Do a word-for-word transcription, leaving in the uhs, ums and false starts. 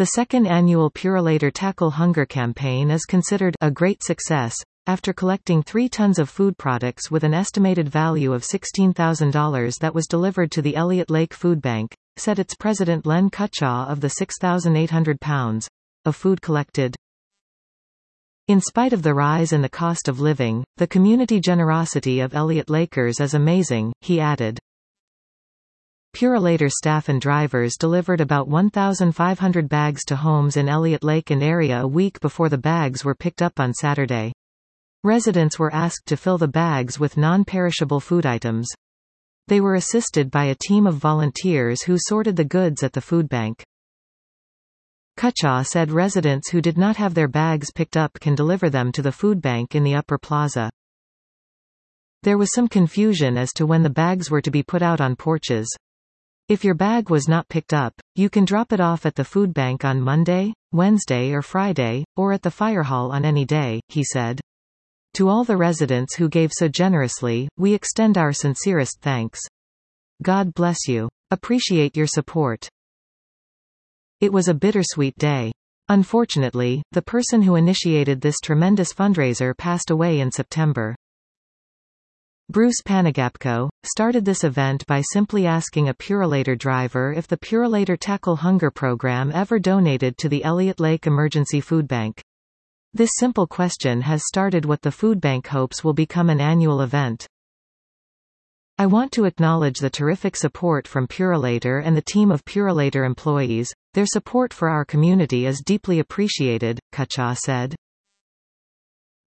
The second annual Purolator Tackle Hunger campaign is considered a great success, after collecting three tons of food products with an estimated value of sixteen thousand dollars that was delivered to the Elliott Lake Food Bank, said its president Len Cutchaw of the six thousand eight hundred pounds of food collected. In spite of the rise in the cost of living, the community generosity of Elliott Lakers is amazing, he added. Purolator staff and drivers delivered about one thousand five hundred bags to homes in Elliott Lake and area a week before the bags were picked up on Saturday. Residents were asked to fill the bags with non-perishable food items. They were assisted by a team of volunteers who sorted the goods at the food bank. Cutchaw said residents who did not have their bags picked up can deliver them to the food bank in the upper plaza. There was some confusion as to when the bags were to be put out on porches. If your bag was not picked up, you can drop it off at the food bank on Monday, Wednesday or Friday, or at the fire hall on any day, he said. To all the residents who gave so generously, we extend our sincerest thanks. God bless you. Appreciate your support. It was a bittersweet day. Unfortunately, the person who initiated this tremendous fundraiser passed away in September. Bruce Panagapko started this event by simply asking a Purolator driver if the Purolator Tackle Hunger program ever donated to the Elliott Lake Emergency Food Bank. This simple question has started what the food bank hopes will become an annual event. I want to acknowledge the terrific support from Purolator and the team of Purolator employees. Their support for our community is deeply appreciated, Cutchaw said.